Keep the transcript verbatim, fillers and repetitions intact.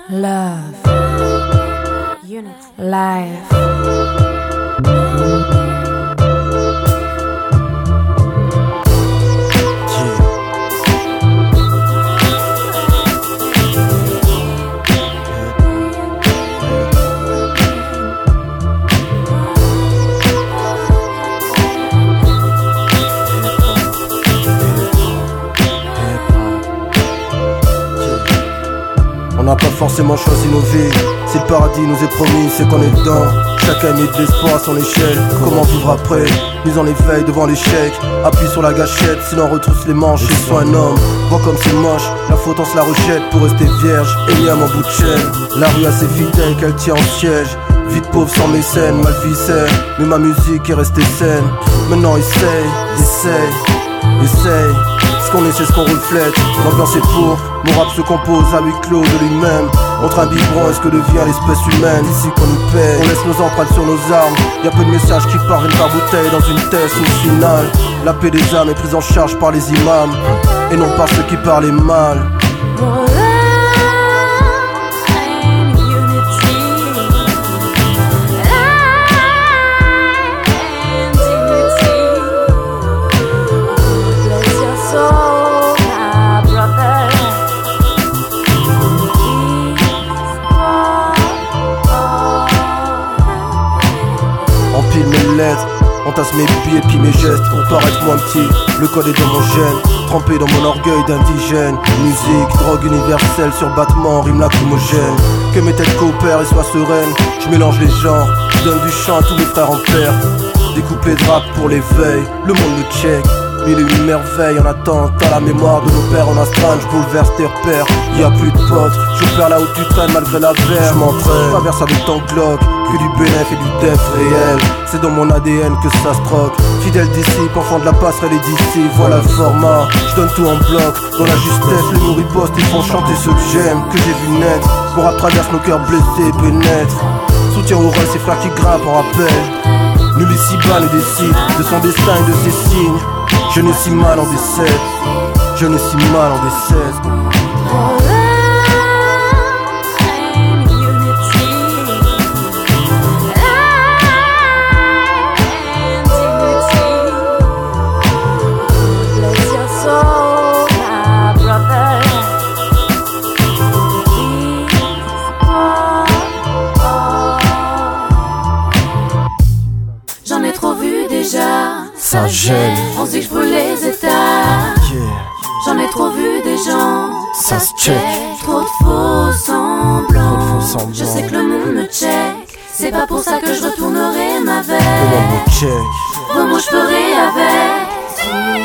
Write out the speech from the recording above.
Love, unity, life. On n'a pas forcément choisi nos vies. Si le paradis nous est promis, c'est qu'on est dedans. Chacun met de l'espoir à son échelle. Comment vivre après, mis en éveil devant l'échec. Appuie sur la gâchette, sinon retrousse les manches et sois un homme. Vois comme c'est moche, la faute on se la rejette. Pour rester vierge, énième en bout de chaîne. La rue a ses fidèles qu'elle tient en siège. Vie de pauvre sans mécène, mal viscère. Mais ma musique est restée saine. Maintenant essaye, essaye, essaye. Ce qu'on est, c'est ce qu'on reflète. L'ambiance est pour, mon rap se compose à huis clos de lui-même. Entre un biberon et ce que devient l'espèce humaine. Ici qu'on nous paie, on laisse nos empreintes sur nos armes. Y'a peu de messages qui parviennent par bouteille dans une thèse. Au final, la paix des âmes est prise en charge par les imams et non par ceux qui parlaient mal. On tasse mes billets puis mes gestes pour paraître moins petit. Le code est dans mon gène, trempé dans mon orgueil d'indigène. Musique, drogue universelle sur battement, rime lacrymogène. Que mes têtes coopèrent et soient sereines. Je mélange les genres, je donne du chant à tous mes frères en père. Des couplets de rap pour l'éveil, le monde me check. Mille et une merveilles en attente, à la mémoire de nos pères en astreinte, je bouleverse tes repères. Y'a plus de potes, je perds là où tu traînes malgré la verre. Je m'entraîne, traverse avec ton Glock, que du bénéf et du def réel. C'est dans mon A D N que ça se troque. Fidèle disciple, enfant de la passerelle et d'ici, voilà le format. Je donne tout en bloc, dans la justesse, les mots ripostent, ils font chanter ceux que j'aime, que j'ai vu naître. Mon rap traverse nos cœurs blessés, pénètre. Soutien au rôle, ces frères qui grimpent en rappel. Nul ici-bas ne décide de son destin et de ses signes. Je ne suis mal en décède, je ne suis mal en décède. J'en ai trop vu déjà, ça gêne. On se dit que je brûle les états. Yeah. J'en ai trop vu des gens, ça se check. Trop de faux semblants. Trop de faux semblants. Je sais que le monde me check. C'est pas pour ça que je retournerai ma Le monde veste. me check. Vos mots je ferai avec.